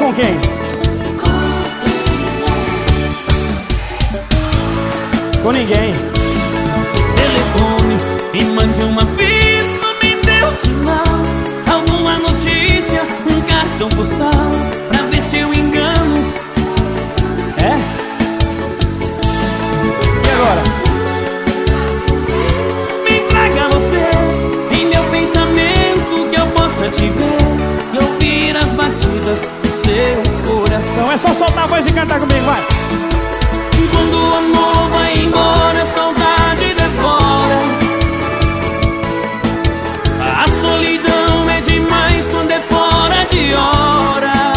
com quem? Com ninguém. Telefone, me mande um aviso, me dê um sinal, alguma notícia, um cartão postal, pra ver se eu engano. É? E agora? Me traga você em meu pensamento, que eu possa te ver e ouvir as batidas do seu coração. Então é só soltar a voz e cantar comigo, vai. Quando o amor vai embora, a saudade devora. A solidão é demais quando é fora de hora.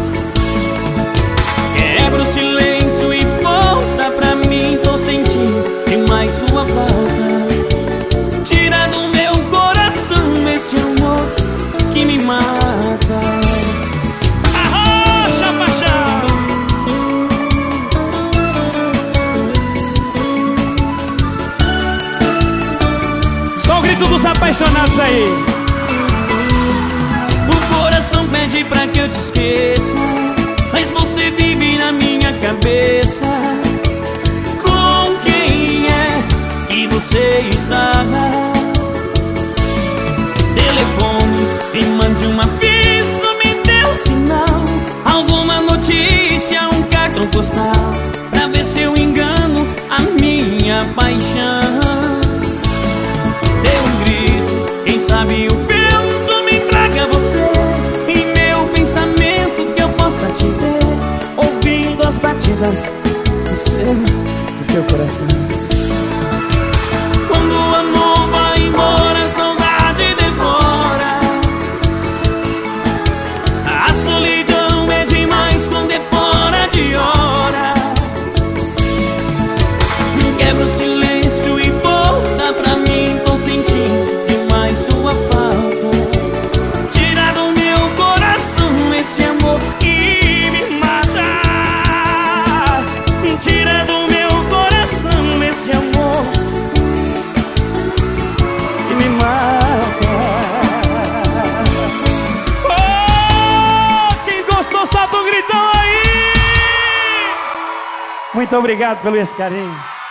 Quebra o silêncio e volta pra mim, tô sentindo demais sua falta. Tira do meu coração esse amor que me mata. Arrocha, paixão! Só o grito dos apaixonados aí. O coração pede pra que eu te esqueça, mas você vive na minha cabeça. Com quem é que você está? Telefone, me mande um aviso, me dê um sinal, alguma notícia, um cartão postal, pra ver se eu engano a minha paixão. Dê um grito, quem sabe o vento me traga você em meu pensamento, que eu possa te ver ouvindo as batidas do seu coração. Quando o amor vai embora, a saudade devora. A solidão é demais quando é fora de hora. Quebra o silêncio e volta pra mim, tô sentindo demais sua falta. Tira do meu coração esse amor que me mata. Tira do meu coração esse amor que me mata. Oh, quem gostou, solta um gritão aí! Muito obrigado pelo esse carinho.